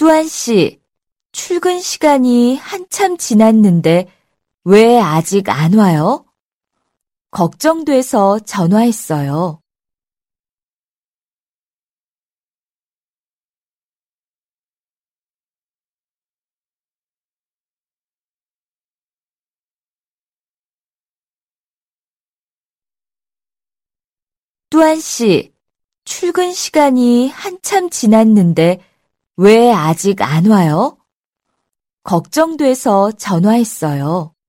뚜안 씨, 출근 시간이 한참 지났는데 왜 아직 안 와요? 걱정돼서 전화했어요. 뚜안 씨, 출근 시간이 한참 지났는데 왜 아직 안 와요? 걱정돼서 전화했어요.